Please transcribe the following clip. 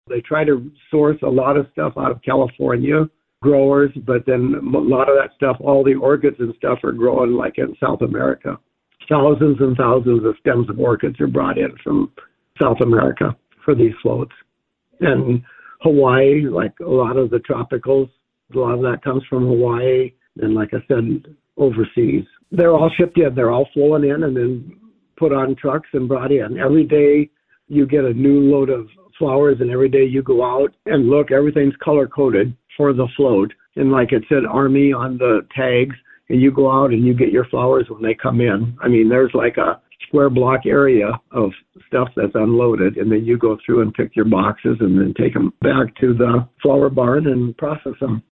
They try to source a lot of stuff out of California growers, but then a lot of that stuff, all the orchids and stuff are growing like in South America. Thousands and thousands of stems of orchids are brought in from South America for these floats. And Hawaii, like a lot of the tropicals, a lot of that comes from Hawaii. And like I said, overseas. They're all shipped in. They're all flown in and then put on trucks and brought in. Every day you get a new load of flowers, and every day you go out and look, everything's color-coded for the float. And like it said, Army on the tags, and you go out and you get your flowers when they come in. I mean, there's like a square block area of stuff that's unloaded, and then you go through and pick your boxes and then take them back to the flower barn and process them.